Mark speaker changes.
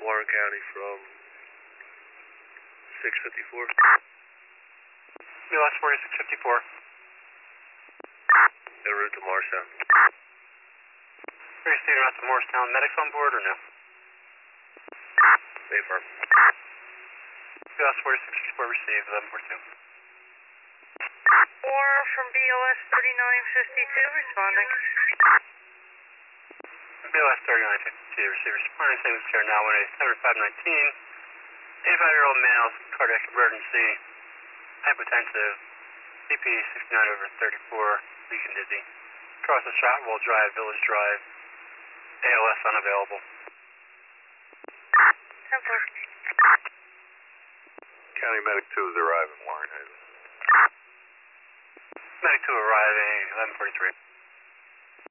Speaker 1: Warren County from 654.
Speaker 2: BLS 4654.
Speaker 1: En route to Morristown.
Speaker 2: Are you stating out to Morristown? Medics on board or no?
Speaker 1: Affirm.
Speaker 2: BLS 4654 received, 1142.
Speaker 3: 4 from BLS 3952 responding.
Speaker 2: BLS 3952 receive responding. Same as care now 187-519. 85-year-old male, cardiac emergency, hypotensive, CP 69/34, leaking dizzy. Across the Shotwell Drive, Village Drive, ALS unavailable.
Speaker 3: 10-4.
Speaker 1: County Medic 2 is arriving, Warren Haven.
Speaker 2: Medic 2 arriving, 1143.